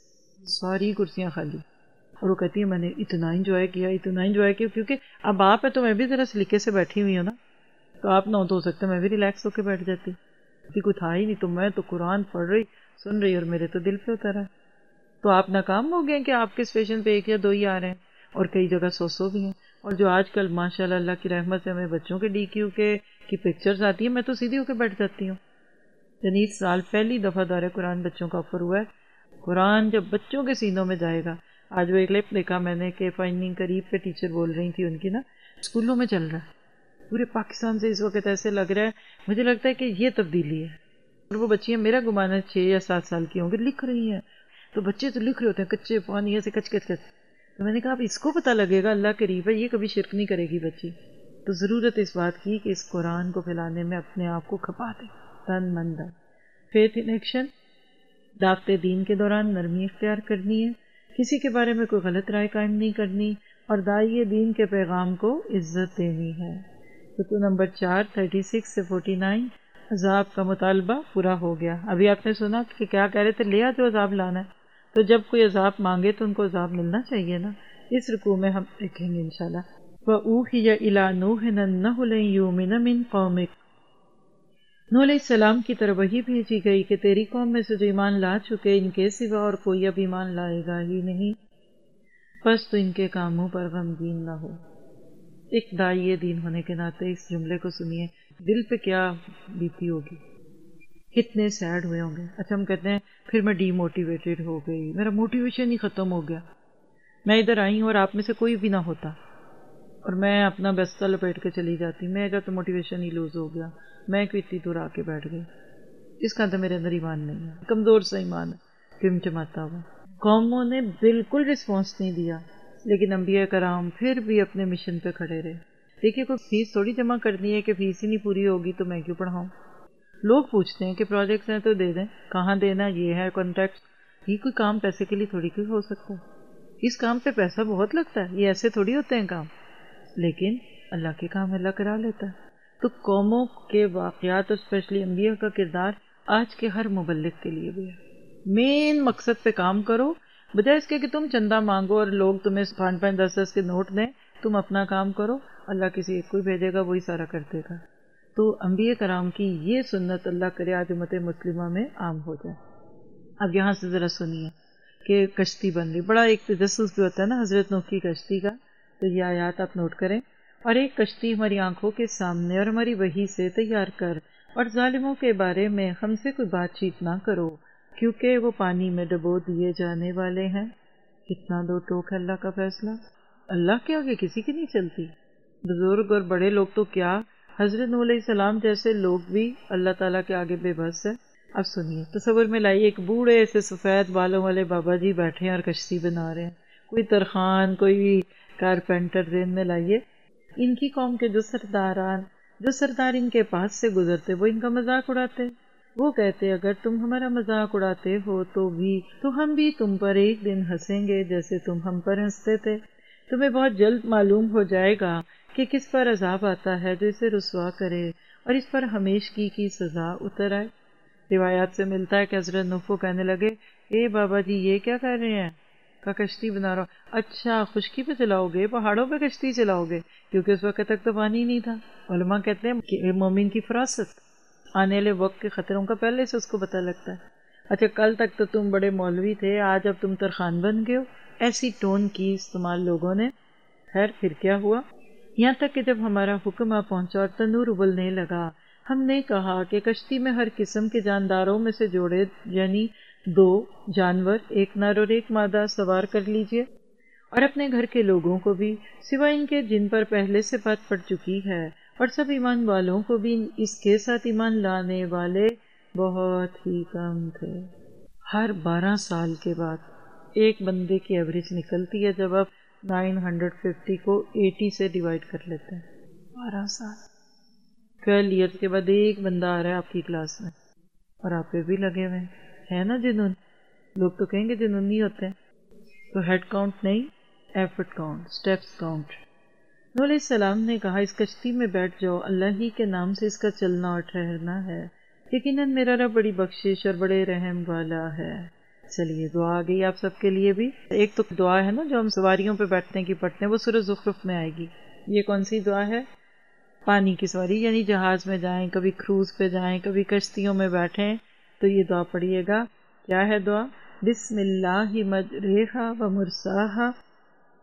ساری کرسیاں خالی، اور وہ کہتی ہے میں نے اتنا انجوائے کیا، کیونکہ اب آپ ہے تو میں بھی ذرا سلیقے سے بیٹھی ہوئی ہوں نا، تو آپ نہ ہو تو ہو سکتا ہے میں بھی ریلیکس ہو کے بیٹھ جاتی، کوئی تھا ہی نہیں، تو میں تو قرآن پڑھ رہی سن رہی اور میرے تو دل پہ اترا ہے۔ تو آپ ناکام ہو گئے کہ آپ کے اسٹیشن پہ 1 یا 2 ہی آ رہے ہیں، اور کئی جگہ 100 بھی ہیں. اور جو آج کل ماشاءاللہ اللہ کی رحمت سے ہمیں بچوں کے DQ کی پکچرز آتی ہیں، میں تو سیدھی ہو کے بیٹھ جاتی ہوں. یعنی اس سال پہلی دفعہ دورہ قرآن بچوں کا آفر ہوا ہے. قرآن جب بچوں کے سینوں میں جائے گا. آج وہ ایک کلپ دیکھا میں نے کہ فائننگ قریب کے ٹیچر بول رہی تھی ان کی نا اسکولوں میں چل رہا ہے پورے پاکستان سے. اس وقت ایسے لگ رہا ہے، مجھے لگتا ہے کہ یہ تبدیلی ہے. اور وہ بچیاں میرا گمان ہے 6 یا 7 سال کی ہوں گی، لکھ رہی ہیں. تو بچے تو لکھ رہے ہوتے ہیں کچے پانی ایسے کچ کچ کچ. تو میں نے کہا اب اس کو پتہ لگے گا اللہ قریب ہے، یہ کبھی شرک نہیں کرے گی بچی. تو ضرورت اس بات کی کہ اس قرآن کو پھیلانے میں اپنے آپ کو کھپا دیں تن من دن. فیتھ ان ایکشن، دعوت دین کے دوران نرمی اختیار کرنی ہے، کسی کے بارے میں کوئی غلط رائے قائم نہیں کرنی، اور داعی دین کے پیغام کو عزت دینی ہے. رکوع نمبر 4 36 سے 49. عذاب کا مطالبہ پورا ہو گیا. ابھی آپ نے سنا کہ کیا کہہ رہے تھے، لیا جو عذاب لانا ہے. تو جب کوئی عذاب مانگے تو ان کو عذاب ملنا چاہیے نا. اس رکوع میں ہم دیکھیں گے انشاءاللہ. وَأُوحِيَ إِلَىٰ نُوحٍ أَنَّهُ لَن يُؤْمِنَ مِن قَوْمِكَ. نوح علیہ السلام کی طرف وحی بھیجی گئی کہ تیری قوم میں سے جو ایمان لا چکے ان کے سوا اور کوئی اب ایمان لائے گا ہی نہیں، بس تو ان کے کاموں پر غمگین نہ ہو. ایک داعی دین ہونے کے ناطے اس جملے کو سنیے، دل پہ کیا بیتی ہوگی، کتنے سیڈ ہوئے ہوں گے. اچھا ہم کہتے ہیں پھر میں ڈی موٹیویٹڈ ہو گئی، میرا موٹیویشن ہی ختم ہو گیا. میں ادھر آئی ہوں اور آپ میں سے کوئی بھی نہ ہوتا اور میں اپنا بستہ لپیٹ کے چلی جاتی، میرا تو موٹیویشن ہی لوز ہو گیا، میں کوئی اتنی دور آ کے بیٹھ گئی. اس کا تو میرے اندر ایمان نہیں ہے، کمزور سا ایمان ہے، ٹمٹماتا ہوا. قوموں نے بالکل رسپانس نہیں دیا، لیکن انبیاء کرام پھر بھی اپنے مشن پہ کھڑے رہے. دیکھیے کوئی فیس تھوڑی جمع کرنی ہے کہ فیس ہی نہیں پوری ہوگی تو میں کیوں پڑھاؤں. لوگ پوچھتے ہیں کہ پروجیکٹس ہیں تو دے دیں، کہاں دینا، یہ ہے کانٹیکٹ. یہ کوئی کام پیسے کے لیے تھوڑی کوئی ہو سکتا ہے، اس کام پہ پیسہ بہت لگتا ہے، یہ ایسے تھوڑی ہوتے ہیں کام. لیکن اللہ کے کام اللہ کرا لیتا ہے. تو قوموں کے واقعات اور اسپیشلی انبیاء کا کردار آج کے ہر مبلغ کے لیے بھی ہے. مین مقصد پہ کام کرو، بجائے اس کے کہ تم چندہ مانگو اور لوگ تمہیں 5-5 10 کے نوٹ دیں. تم اپنا کام کرو، اللہ کسی ایک کو بھیجے گا، وہی سارا کر دے گا. تو انبیاء کرام کی یہ سنت اللہ کرے آج امت مسلمہ میں عام ہو جائے. اب یہاں سے ذرا سنیے کہ کشتی بن رہی، بڑا ایک تجسس بھی ہوتا ہے نا حضرت نوح کی کشتی کا. تو یہ آیات آپ نوٹ کریں. اور ایک کشتی ہماری آنکھوں کے سامنے اور ہماری وحی سے تیار کر، اور ظالموں کے بارے میں ہم سے کوئی بات چیت نہ کرو، کیونکہ وہ پانی میں ڈبو دیے جانے والے ہیں. کتنا دو ٹوک ہے اللہ کا فیصلہ، اللہ کے آگے کسی کی نہیں چلتی. بزرگ اور بڑے لوگ تو کیا، حضرت نوح علیہ السلام جیسے لوگ بھی اللہ تعالیٰ کے آگے بے بس ہے. اب سنیے، تصور میں لائیے ایک بوڑھے سے سفید بالوں والے بابا جی بیٹھے ہیں اور کشتی بنا رہے ہیں. کوئی ترخان، کوئی کارپینٹر ذہن میں لائیے. ان کی قوم کے جو سردار ان کے پاس سے گزرتے وہ ان کا مذاق اڑاتے. وہ کہتے اگر تم ہمارا مذاق اڑاتے ہو تو ہم بھی تم پر ایک دن ہنسیں گے جیسے تم ہم پر ہنستے تھے. تمہیں بہت جلد معلوم ہو جائے گا کہ کس پر عذاب آتا ہے جو اسے رسوا کرے اور اس پر ہمیشگی کی سزا اتر آئے. روایات سے ملتا ہے کہ حضرت نوح کو کہنے لگے، اے بابا جی یہ کیا کر رہے ہیں؟ کا کشتی بنا رہا. اچھا خشکی پہ چلاؤ گے، پہاڑوں پہ کشتی چلاؤ گے؟ کیونکہ اس وقت تک تو پانی نہیں تھا. علماء کہتے ہیں کہ مومن کی فراست آنے والے وقت کے خطروں کا پہلے سے اس کو پتہ لگتا ہے. اچھا کل تک تو تم بڑے مولوی تھے، آج اب تم ترخان بن گئے ہو. ایسی ٹون کی استعمال لوگوں نے. خیر پھر کیا ہوا؟ یہاں تک کہ جب ہمارا حکم آ پہنچا اور تنور ابلنے لگا، ہم نے کہا کہ کشتی میں ہر قسم کے جانداروں میں سے جوڑے، یعنی 2 جانور، ایک نر اور ایک مادہ سوار کر لیجئے، اور اپنے گھر کے لوگوں کو بھی، سوائے ان کے جن پر پہلے سے بات پڑ چکی ہے، اور سب ایمان والوں کو بھی. اس کے ساتھ ایمان لانے والے بہت ہی کم تھے. ہر 12 سال کے بعد ایک بندے کی ایوریج نکلتی ہے جب آپ 950 کو 80 سے ڈیوائڈ کر لیتے ہیں. 12 سال 12 ایئرس کے بعد ایک بندہ آ رہا ہے آپ کی کلاس میں، اور آپ پہ بھی لگے ہوئے ہیں. ہے نا جنون؟ لوگ تو کہیں گے جنون نہیں ہوتے. تو ہیڈ کاؤنٹ نہیں، effort count, steps count. Nuh علیہ السلام نے کہا اس کشتی میں بیٹھ جاؤ، اللہ ہی کے نام سے اس کا چلنا اور ٹھہرنا ہے، یقیناً میرا رب بڑی بخشش اور بڑے رحم والا ہے. چلیے دعا آ گئی آپ سب کے لیے بھی. ایک تو دعا ہے نا جو ہم سواریوں پہ بیٹھنے کی پڑھتے ہیں، وہ سورہ زخرف میں آئے گی. یہ کون سی دعا ہے؟ پانی کی سواری، یعنی جہاز میں جائیں، کبھی کروز پہ جائیں، کبھی کشتیوں میں بیٹھیں تو یہ دعا پڑھیے گا. کیا ہے دعا؟ بسم اللہ مجریہا و مرساہا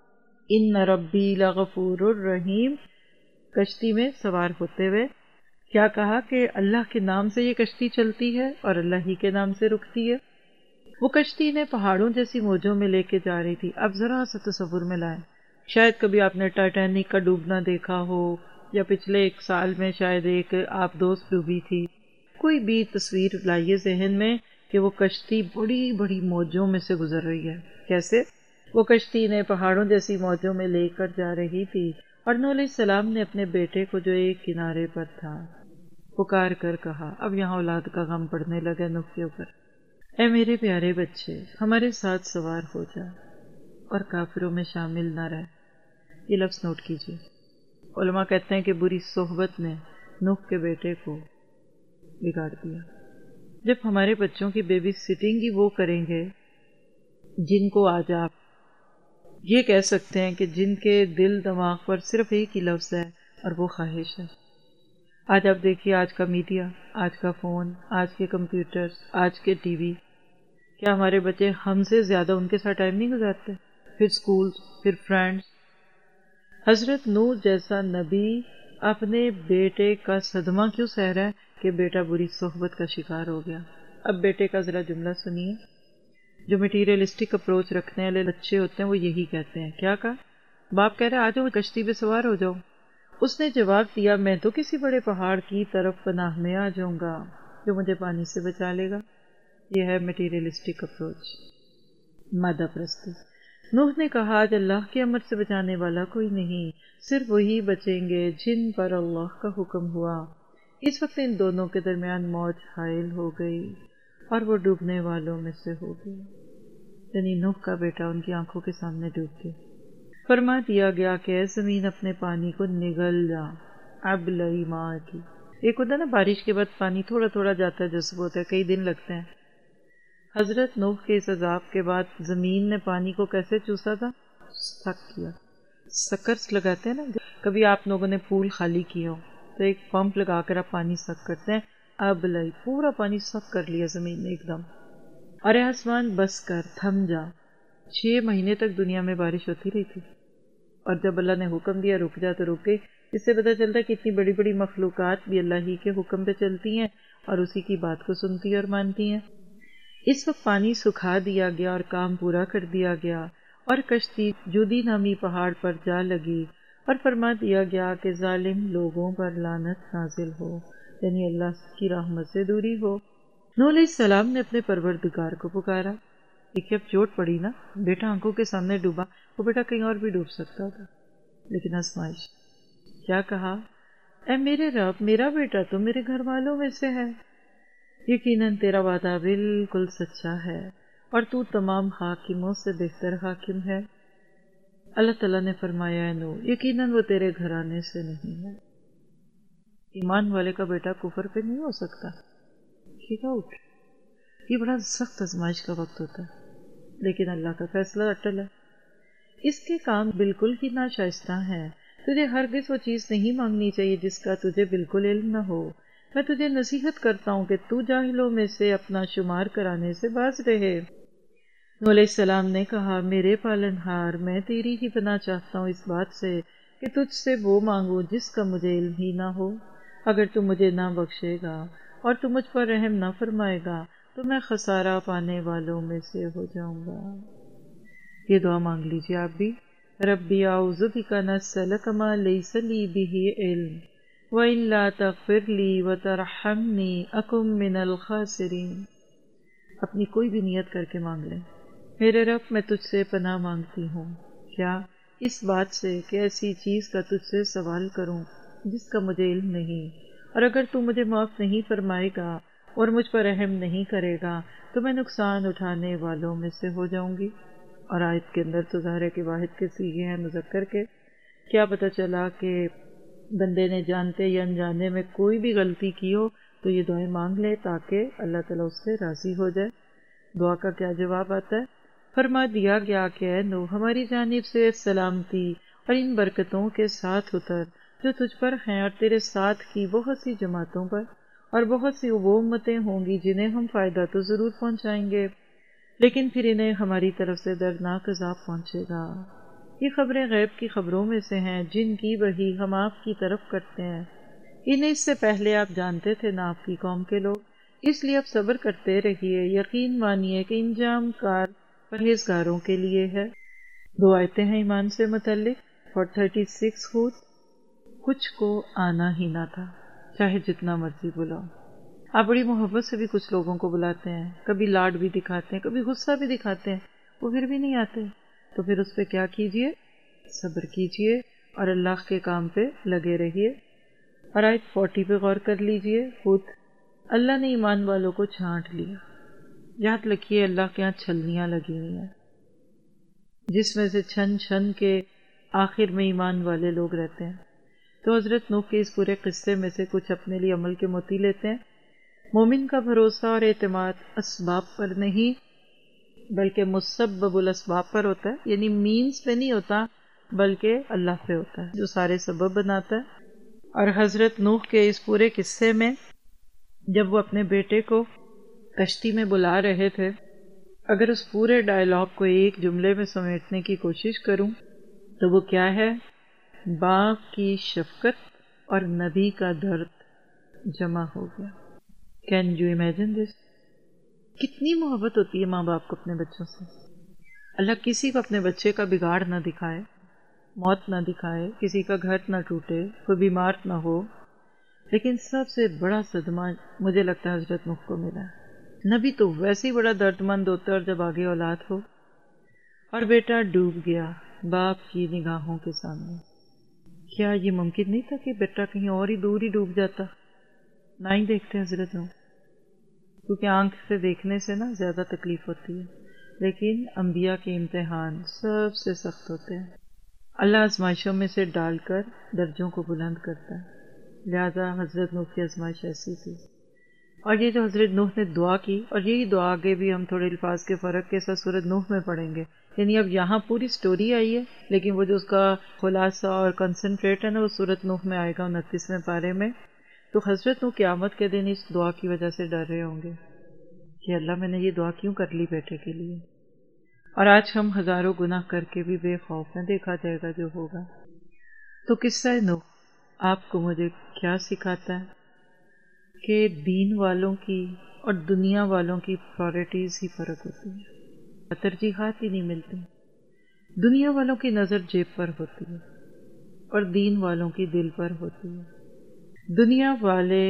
ان ربی لغفور الرحیم، کشتی میں سوار ہوتے ہوئے کیا کہا کہ اللہ کے نام سے یہ کشتی چلتی ہے اور اللہ ہی کے نام سے رکتی ہے۔ وہ کشتی انہیں پہاڑوں جیسی موجوں میں لے کے جا رہی تھی۔ اب ذرا سا تصور میں لائیں، شاید کبھی آپ نے ٹائٹینک کا ڈوبنا دیکھا ہو، یا پچھلے 1 سال میں شاید ایک آپ دوست ڈوبی تھی۔ کوئی بھی تصویر لائیے ذہن میں کہ وہ کشتی بڑی بڑی موجوں میں سے گزر رہی ہے۔ کیسے؟ وہ کشتی انہیں پہاڑوں جیسی موجوں میں لے کر جا رہی تھی، اور نوح علیہ السلام نے اپنے بیٹے کو جو ایک کنارے پر تھا پکار کر کہا، اب یہاں اولاد کا غم پڑنے لگا نوح کے اوپر، اے میرے پیارے بچے، ہمارے ساتھ سوار ہو جا اور کافروں میں شامل نہ رہ۔ یہ لفظ نوٹ کیجیے۔ علماء کہتے ہیں کہ بری صحبت نے نوح کے بیٹے کو بگاڑ دیا۔ جب ہمارے بچوں کی بیبی سٹنگ ہی وہ کریں گے جن کو آج آپ یہ کہہ سکتے ہیں کہ جن کے دل دماغ پر صرف ایک ہی لفظ ہے اور وہ خواہش ہے۔ آج آپ دیکھیے، آج کا میڈیا، آج کا فون، آج کے کمپیوٹرز، آج کے ٹی وی، کیا ہمارے بچے ہم سے زیادہ ان کے ساتھ ٹائم نہیں گزارتے؟ پھر سکولز، پھر فرینڈز۔ حضرت نوح جیسا نبی اپنے بیٹے کا صدمہ کیوں سہ رہا ہے کہ بیٹا بری صحبت کا شکار ہو گیا؟ اب بیٹے کا ذرا جملہ سنیے۔ جو مٹیریلسٹک اپروچ رکھنے والے بچے ہوتے ہیں وہ یہی کہتے ہیں۔ کیا کہا؟ باپ کہہ رہا ہے آ جاؤ کشتی پہ سوار ہو جاؤ۔ اس نے جواب دیا، میں تو کسی بڑے پہاڑ کی طرف پناہ میں آ جاؤں گا جو مجھے پانی سے بچا لے گا۔ یہ ہے مٹیریلسٹک اپروچ، مادہ پرستی۔ نوح نے کہا، آج اللہ کے امر سے بچانے والا کوئی نہیں، صرف وہی بچیں گے جن پر اللہ کا حکم ہوا۔ اس وقت ان دونوں کے درمیان موج حائل ہو گئی اور وہ ڈوبنے والوں میں سے ہو گیا، یعنی نوح کا بیٹا ان کی آنکھوں کے سامنے ڈوب گیا۔ فرما دیا گیا کہ اے زمین اپنے پانی کو نگل جا، ابلعی ماء کی۔ ایک ہوتا ہے نا بارش کے بعد پانی تھوڑا تھوڑا جاتا ہے، جذب ہوتا ہے، کئی دن لگتے ہیں۔ حضرت نوح کے اس عذاب کے بعد زمین نے پانی کو کیسے چوسا تھا؟ سک کیا۔ سکرز لگاتے ہیں نا، کبھی آپ لوگوں نے پول خالی کیا ہو تو ایک پمپ لگا کر آپ پانی سک کرتے ہیں، ابلعی، پورا پانی سک کر لیا زمین نے ایک دم۔ اور اے آسمان بس کر، تھم جا۔ 6 مہینے تک دنیا میں بارش ہوتی رہی تھی، اور جب اللہ نے حکم دیا رک جا تو رک گئی۔ اس سے پتہ چلتا ہے کہ اتنی بڑی بڑی مخلوقات بھی اللہ ہی کے حکم پہ چلتی ہیں اور اسی کی بات کو سنتی اور مانتی ہیں۔ اس وقت پانی سکھا دیا گیا اور کام پورا کر دیا گیا، اور کشتی جودی نامی پہاڑ پر جا لگی، اور فرما دیا گیا کہ ظالم لوگوں پر لعنت نازل ہو، یعنی اللہ کی رحمت سے دوری ہو۔ نوح علیہ السلام نے اپنے پروردگار کو پکارا۔ دیکھیے اب چوٹ پڑی نا، بیٹا آنکھوں کے سامنے ڈوبا، وہ بیٹا کہیں اور بھی ڈوب سکتا تھا، لیکن آزمائش۔ کیا کہا؟ اے میرے رب، میرا بیٹا تو میرے گھر والوں میں سے ہے، یقیناً تیرا وعدہ بالکل سچا ہے اور تو تمام حاکموں سے بہتر حاکم ہے۔ اللہ تعالیٰ نے فرمایا، اے نوح، یقیناً وہ تیرے گھرانے سے نہیں ہے۔ ایمان والے کا بیٹا کفر پہ نہیں ہو سکتا۔ ٹھیک ہے، اٹھ۔ یہ بڑا سخت آزمائش کا وقت ہوتا ہے، لیکن اللہ کا فیصلہ اٹل ہے۔ اس کے کام بالکل ہی ناشائستہ ہیں۔ تجھے ہرگز وہ چیز نہیں مانگنی چاہیے جس کا تجھے بالکل علم نہ ہو۔ میں تجھے نصیحت کرتا ہوں کہ تو جاہلوں میں سے اپنا شمار کرانے سے باز رہے۔ نوح علیہ السلام نے کہا، میرے پالنہار، میں تیری ہی پناہ چاہتا ہوں اس بات سے کہ تجھ سے وہ مانگوں جس کا مجھے علم ہی نہ ہو۔ اگر تو مجھے نہ بخشے گا اور تو مجھ پر رحم نہ فرمائے گا تو میں خسارہ پانے والوں میں سے ہو جاؤں گا۔ یہ دعا مانگ لیجیے آپ بھی۔ ربی اعوذ بک ان اسألک ما لیس لی بہ علم وَإِلَّا تَغْفِرْ لِي وَتَرْحَمْنِي أَكُن مِّنَ الْخَاسِرِينَ۔ اپنی کوئی بھی نیت کر کے مانگ لیں۔ میرے رب، میں تجھ سے پناہ مانگتی ہوں، کیا اس بات سے کہ ایسی چیز کا تجھ سے سوال کروں جس کا مجھے علم نہیں، اور اگر تو مجھے معاف نہیں فرمائے گا اور مجھ پر رحم نہیں کرے گا تو میں نقصان اٹھانے والوں میں سے ہو جاؤں گی۔ اور آیت کے اندر تو ظاہر ہے کہ واحد کے صیغے ہیں مذکر کے۔ کیا پتہ چلا کہ بندے نے جانتے یا انجانے میں کوئی بھی غلطی کی ہو تو یہ دعائیں مانگ لے تاکہ اللہ تعالیٰ اس سے راضی ہو جائے۔ دعا کا کیا جواب آتا ہے؟ فرما دیا گیا کہ اے نوح، ہماری جانب سے سلامتی اور ان برکتوں کے ساتھ اتر جو تجھ پر ہیں اور تیرے ساتھ کی بہت سی جماعتوں پر، اور بہت سی وہ امتیں ہوں گی جنہیں ہم فائدہ تو ضرور پہنچائیں گے، لیکن پھر انہیں ہماری طرف سے دردناک عذاب پہنچے گا۔ یہ خبریں غیب کی خبروں میں سے ہیں جن کی وحی ہم آپ کی طرف کرتے ہیں، انہیں اس سے پہلے آپ جانتے تھے نہ آپ کی قوم کے لوگ، اس لیے اب صبر کرتے رہیے، یقین مانیے کہ انجام کار پرہیزگاروں کے لیے ہے۔ 2 آیتیں ہیں ایمان سے متعلق۔ 36 ہود، کچھ کو آنا ہی نہ تھا، چاہے جتنا مرضی بلاؤ۔ آپ بڑی محبت سے بھی کچھ لوگوں کو بلاتے ہیں، کبھی لاڈ بھی دکھاتے ہیں، کبھی غصہ بھی دکھاتے ہیں، وہ پھر بھی نہیں آتے، تو پھر اس پہ کیا کیجئے؟ صبر کیجئے اور اللہ کے کام پہ لگے رہیے۔ اور آیت 40 پہ غور کر لیجئے، خود اللہ نے ایمان والوں کو چھانٹ لیا۔ یاد رکھیے اللہ کے ہاں چھلنیاں لگی ہوئی ہیں، جس میں سے چھن چھن کے آخر میں ایمان والے لوگ رہتے ہیں۔ تو حضرت نوح کے اس پورے قصے میں سے کچھ اپنے لیے عمل کے موتی لیتے ہیں۔ مومن کا بھروسہ اور اعتماد اسباب پر نہیں بلکہ مسبب الاسباب پر ہوتا ہے، یعنی مینز پہ نہیں ہوتا بلکہ اللہ پہ ہوتا ہے جو سارے سبب بناتا ہے۔ اور حضرت نوح کے اس پورے قصے میں جب وہ اپنے بیٹے کو کشتی میں بلا رہے تھے، اگر اس پورے ڈائلاگ کو ایک جملے میں سمیٹنے کی کوشش کروں تو وہ کیا ہے؟ باپ کی شفقت اور نبی کا درد جمع ہو گیا۔ Can you imagine this? کتنی محبت ہوتی ہے ماں باپ کو اپنے بچوں سے۔ اللہ کسی کو اپنے بچے کا بگاڑ نہ دکھائے، موت نہ دکھائے، کسی کا گھر نہ ٹوٹے، کوئی بیمار نہ ہو، لیکن سب سے بڑا صدمہ مجھے لگتا ہے حضرت نوح کو ملا۔ نبی تو ویسے ہی بڑا درد مند ہوتا ہے، اور جب آگے اولاد ہو اور بیٹا ڈوب گیا باپ کی نگاہوں کے سامنے، کیا یہ ممکن نہیں تھا کہ بیٹا کہیں اور ہی دور ہی ڈوب جاتا؟ نہ ہی دیکھتے حضرت نوح، کیونکہ آنکھ سے دیکھنے سے نا زیادہ تکلیف ہوتی ہے، لیکن انبیاء کے امتحان سب سے سخت ہوتے ہیں۔ اللہ آزمائشوں میں سے ڈال کر درجوں کو بلند کرتا ہے، لہذا حضرت نوح کی آزمائش ایسی تھی۔ اور یہ جو حضرت نوح نے دعا کی، اور یہی دعا آگے بھی ہم تھوڑے الفاظ کے فرق کے ساتھ سورۃ نوح میں پڑھیں گے، یعنی اب یہاں پوری سٹوری آئی ہے لیکن وہ جو اس کا خلاصہ اور کنسنٹریٹ ہے نا وہ سورۃ نوح میں آئے گا 29ویں پارے میں۔ تو حضرت نوح قیامت کے دن اس دعا کی وجہ سے ڈر رہے ہوں گے کہ اللہ میں نے یہ دعا کیوں کر لی بیٹے کے لیے، اور آج ہم ہزاروں گناہ کر کے بھی بے خوف ہیں، دیکھا جائے گا جو ہوگا۔ تو قصہ نوح آپ کو مجھے کیا سکھاتا ہے؟ کہ دین والوں کی اور دنیا والوں کی پرائرٹیز ہی فرق ہوتی ہے، ترجیحات ہی نہیں ملتی۔ دنیا والوں کی نظر جیب پر ہوتی ہے اور دین والوں کی دل پر ہوتی ہے۔ دنیا والے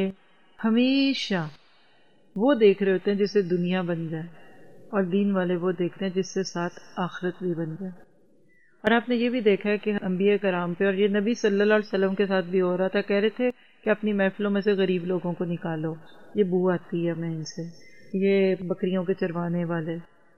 ہمیشہ وہ دیکھ رہے ہوتے ہیں جس سے دنیا بن جائے، اور دین والے وہ دیکھتے ہیں جس سے ساتھ آخرت بھی بن جائے۔ اور آپ نے یہ بھی دیکھا ہے کہ انبیاء کرام پہ، اور یہ نبی صلی اللہ علیہ وسلم کے ساتھ بھی ہو رہا تھا، کہہ رہے تھے کہ اپنی محفلوں میں سے غریب لوگوں کو نکالو، یہ بو آتی ہے ہمیں ان سے، یہ بکریوں کے چروانے والے،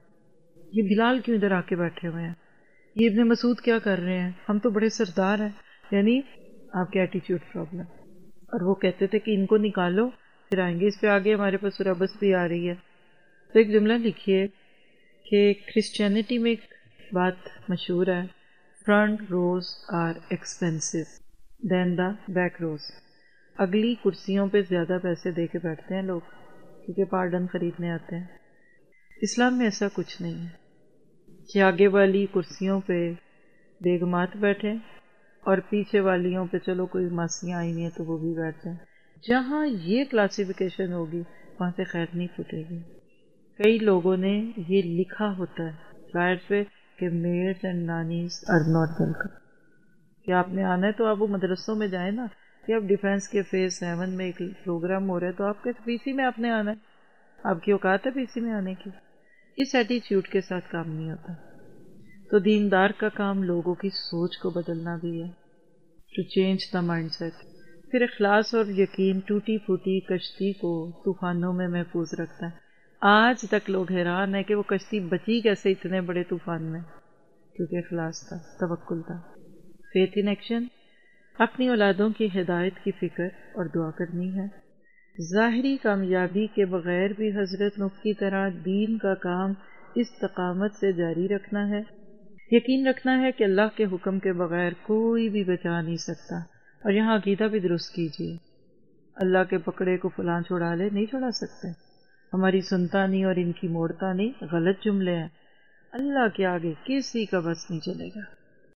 یہ بلال کیوں ادھر آ کے بیٹھے ہوئے ہیں، یہ ابن مسعود کیا کر رہے ہیں، ہم تو بڑے سردار ہیں، یعنی آپ کے ایٹیچیوڈ پرابلم۔ اور وہ کہتے تھے کہ ان کو نکالو پھر آئیں گے۔ اس پہ آگے ہمارے پاس سورہ بس بھی آ رہی ہے۔ تو ایک جملہ لکھیے کہ کرسچینٹی میں ایک بات مشہور ہے، front rows are expensive than the back rows. اگلی کرسیوں پہ زیادہ پیسے دے کے بیٹھتے ہیں لوگ کیونکہ پارڈن خریدنے آتے ہیں۔ اسلام میں ایسا کچھ نہیں ہے کہ آگے والی کرسیوں پہ بیگمات بیٹھے اور پیچھے والیوں پہ چلو کوئی ماسیاں آئی ہیں تو وہ بھی بیٹھ جائیں۔ جہاں یہ کلاسیفیکیشن ہوگی وہاں سے خیر نہیں پھوٹے گی۔ کئی لوگوں نے یہ لکھا ہوتا ہے فلائر پہ کہ maids and nannies are not welcome, کہ آپ نے آنا ہے تو آپ وہ مدرسوں میں جائیں نا، کہ اب ڈیفینس کے فیز 7 میں ایک پروگرام ہو رہا ہے تو آپ کے پی سی میں آپ نے آنا ہے، آپ کی اوقات ہے پی سی میں آنے کی۔ اس ایٹیچیوڈ کے ساتھ کام نہیں ہوتا۔ تو دیندار کا کام لوگوں کی سوچ کو بدلنا بھی ہے، to change the mindset. پھر اخلاص اور یقین ٹوٹی پھوٹی کشتی کو طوفانوں میں محفوظ رکھتا ہے۔ آج تک لوگ حیران ہیں کہ وہ کشتی بچی کیسے اتنے بڑے طوفان میں، کیونکہ اخلاص تھا، توکل تھا، فیتھ ان ایکشن۔ اپنی اولادوں کی ہدایت کی فکر اور دعا کرنی ہے۔ ظاہری کامیابی کے بغیر بھی حضرت نوح کی طرح دین کا کام استقامت سے جاری رکھنا ہے۔ یقین رکھنا ہے کہ اللہ کے حکم کے بغیر کوئی بھی بچا نہیں سکتا۔ اور یہاں عقیدہ بھی درست کیجیے، اللہ کے پکڑے کو فلاں چھڑا لے، نہیں چھڑا سکتے۔ ہماری سنتا نہیں اور ان کی موڑتا نہیں، غلط جملے ہیں۔ اللہ کے آگے کسی کا بس نہیں چلے گا۔